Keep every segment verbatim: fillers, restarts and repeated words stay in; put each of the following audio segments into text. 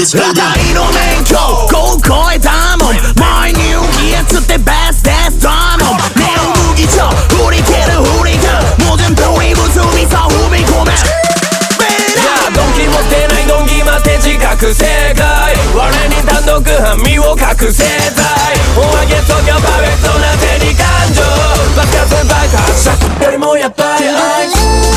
ガタイの免許こう超えたもん前に浮きやつってベストデスダーモンネオ麦茶振り切る振り切るもう全部リブスにさ踏み込めドンキ持ってないドンキ待って自覚正解我に単独犯身を隠せたいお上げときゃパーフェクトな手に感情爆発爆発したよりもやっぱり愛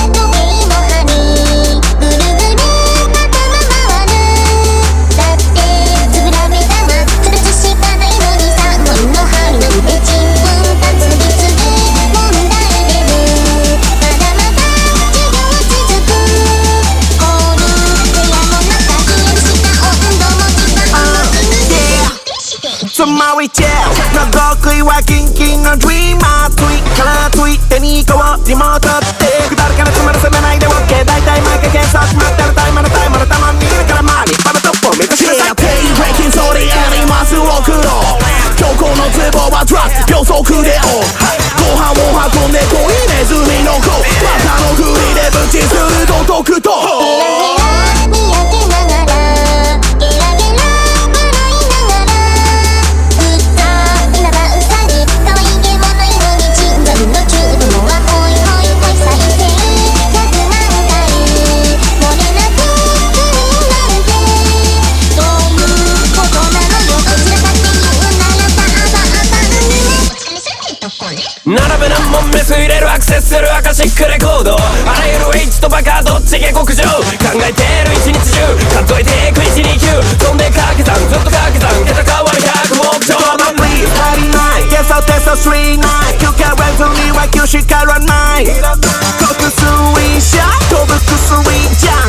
つまりチェルの得意はキンキンのドリーマーツイからついてにこをリモートって誰からつまらせめないで OK 大体毎回検索しまってるタイムのタイムのたまにいるから周りパパトップを目指しなさいペイブレイキンソリありますろくろ強行のツボはトラス秒速でオンご飯を運んでこいネズミの子バカのふりでブチすると解くと並べ何問目す入れるアクセスするアカシックレコードあらゆる H とバカどっち下克上考えてる一日中数えていくいちにきゅう飛んで掛け算ずっと掛け算桁変わるひゃく目標の Please 足りないゲソテストスリーナイン休憩れずには休しからない国水車飛ぶ薬じゃ